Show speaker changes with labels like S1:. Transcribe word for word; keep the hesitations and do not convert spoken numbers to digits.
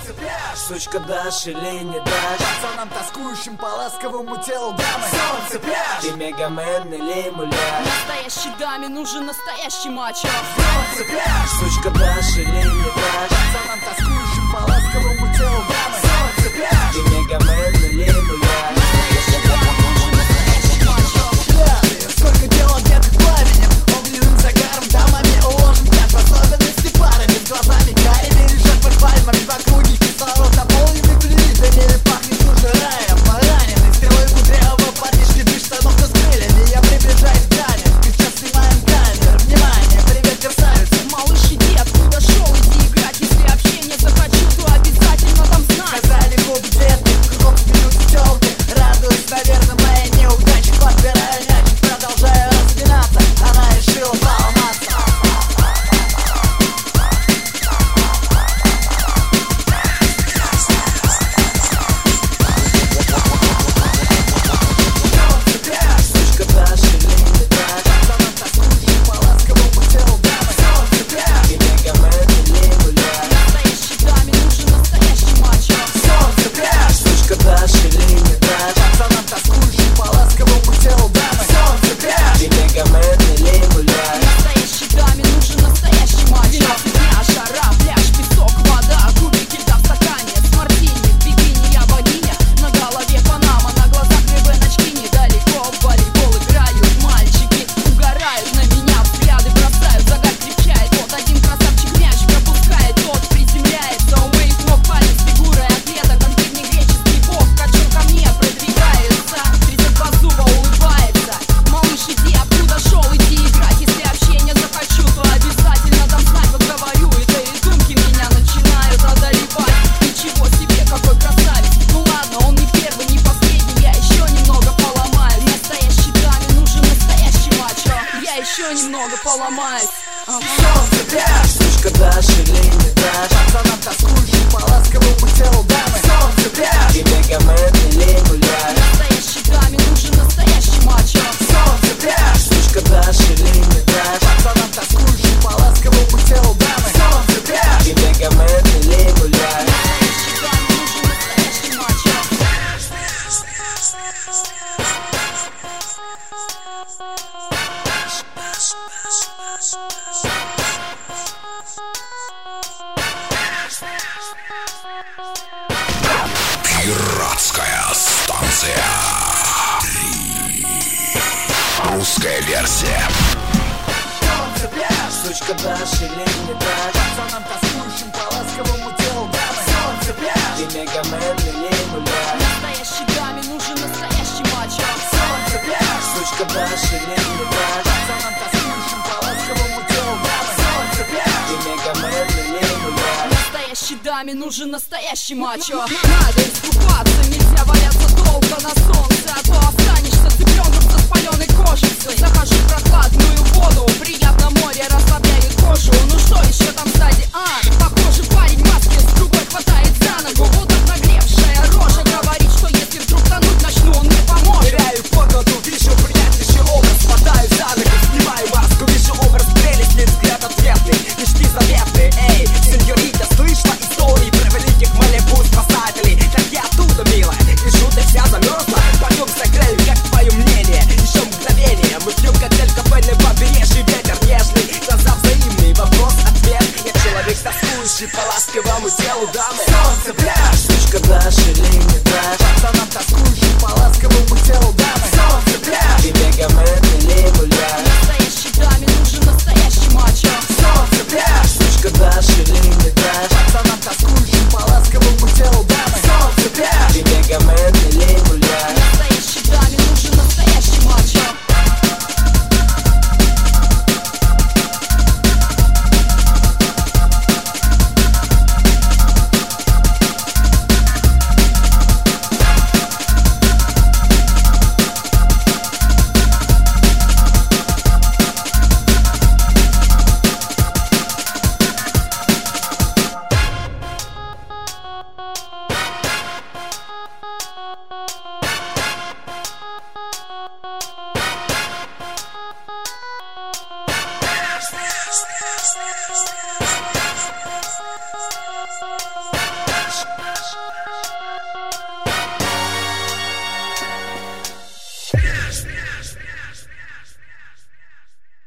S1: Солнце, пляж, сучка, дашь или не дашь пацанам, тоскующим по ласковому телу дамы. Солнце, пляж, ты мегамен или муляж.
S2: Настоящей даме нужен настоящий мачо.
S1: Солнце, пляж, сучка, дашь или не дашь пацанам, тоскующим по ласковому телу дамы. Солнце, пляж, ты мегамен или муляж.
S2: Настоящей даме нужен настоящий мачо.
S1: Пляж, сколько дел одетых пламенем, огненным загаром, дамами уложен пляж. В особенности парами, с глазами карими, лежат под пальмами в округе, кислород наполненный флюидами, пахнет уже раем. Пораненный стрелой кудрявого парнишки, движ становка с крыльями. Я приближаюсь к даме, сейчас снимаем камеру. Внимание, привет, красавица.
S2: Малыш, иди, откуда шел, иди играть. Если общение захочу, то обязательно там знать.
S1: Сказали губ детки, кругом смеются тёлки. Радуюсь, наверное, моей неудаче. Подбираю мячик, продолжаю разминаться. Она решила поломаться. Солнце, пляж, сучка, дашь или не дашь пацанам, тоскующим по ласковому телу дамы. Солнце, пляж, ты мегамен или муляж.
S2: Настоящей даме нужен настоящий мачо.
S1: Солнце, пляж, сучка, дашь или не дашь пацанам, тоскующим по ласковому телу дамы. Солнце, пляж, ты мегамен или муляж.
S2: Настоящей даме нужен настоящий мачо. Дня, жара, пляж, песок, вода, кубики льда в стакане с мартини, в бикини я богиня. На голове панама, на глазах рыбы-ночки. Недалеко в волейбол играют мальчики, угорают на меня, взгляды бросают, загар крепчает. Вот один красавчик мяч пропускает, тот приземляется. У моих ног палец фигурой атлета, как древнегреческий бог. Качок ко мне продвигается, тридцать два зуба улыбается. Малыш, иди, откуда шел, иди играть. Если общение захочу, то обязательно дам знать. Вот говорю, и да и думки меня начинают одолевать. Ничего себе, какой красавец. Ну ладно, он не первый, не последний, я еще немного поломаюсь. Настоящей даме нужен настоящий мачо. Я еще немного поломаюсь. Ага.
S1: Солнце, пляж, сучка, дашь или не дашь пацанам, тоскующим по ласковому телу дамы. Солнце, пляж, ты мегамен или муляж.
S2: Настоящей даме нужен настоящий мачо.
S1: Солнце, пляж, сучка, дашь или не дашь пацанам, тоскующим по ласковому телу дамы. Солнце, пляж, ты мегамен или муляж.
S2: Настоящей даме нужен настоящий мачо.
S3: Пиратская станция три. Русская версия.
S1: Солнце, пляж, сучка, дашь или не дашь пацанам, тоскующим по ласковому телу дамы. Солнце, пляж, ты мегамен или муляж.
S2: Настоящей даме нужен настоящий мачо.
S1: Солнце, пляж, сучка, дашь или не дашь пацанам, тоскующим по ласковому телу дамы. Солнце, пляж, ты мегамен или муляж.
S2: Настоящей даме нужен настоящий мачо. Надо искупаться, нельзя валяться долго на солнце, а то останешься цыпленком со спаленной кожицей. Захожу в прохладную воду, приятно море расслабляет кожу. Ну что еще там сзади, а? Похоже, парень в маске с другой хватает за ногу. Вот так нагревшая рожа говорит, что если вдруг тонуть начну, он мне поможет.
S1: Теряю погоду, вижу приятнейший образ, хватаю за ногу, снимаю маску, вижу образ, прелестный взгляд ответный, мечты заветные. Эй, сеньорита, слышала истории про великих Малибу спасателей? Так я оттуда, милая, вижу, ты вся замерзла. Пойдем согрею, как твое мнение? Еще мгновение, мы пьем коктейль в кафе на побережье, ветер нежный, глаза взаимные, вопрос-ответ. Я человек, тоскующий по ласковому телу дамы. Солнце, пляж, сучка, дашь или